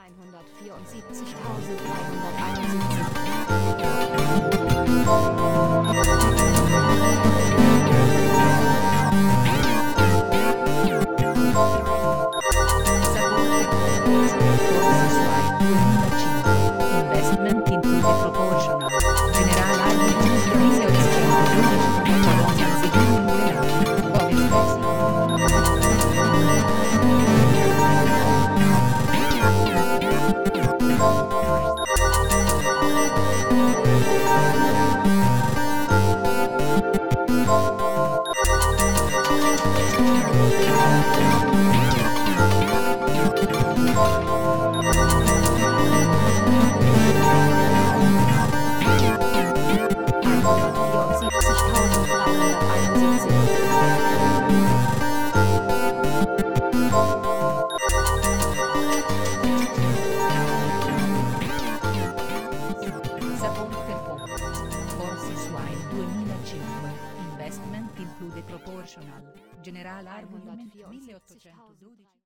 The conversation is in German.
Investment include proportional. General Arbitration 1812. Colonial Signing Relato. Bovis Investment include proportional. General Argument 1812.